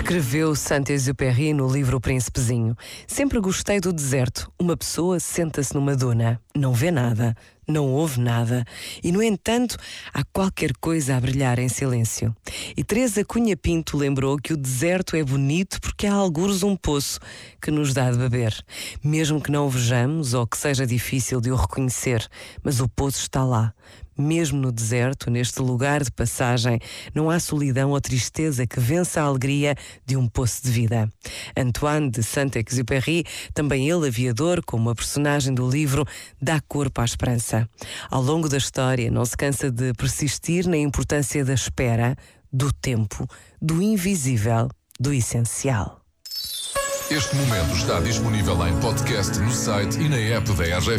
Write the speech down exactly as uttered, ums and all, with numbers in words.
Escreveu Saint-Exupéry no livro O Príncipezinho. Sempre gostei do deserto. Uma pessoa senta-se numa duna, não vê nada, não ouve nada e, no entanto, há qualquer coisa a brilhar em silêncio. E Teresa Cunha Pinto lembrou que o deserto é bonito porque há algures um poço que nos dá de beber. Mesmo que não o vejamos ou que seja difícil de o reconhecer, mas o poço está lá. Mesmo no deserto, neste lugar de passagem, não há solidão ou tristeza que vença a alegria de um poço de vida. Antoine de Saint-Exupéry, também ele aviador, como a personagem do livro, dá corpo à esperança. Ao longo da história, não se cansa de persistir na importância da espera, do tempo, do invisível, do essencial. Este momento está disponível em podcast no site e na app da R G F.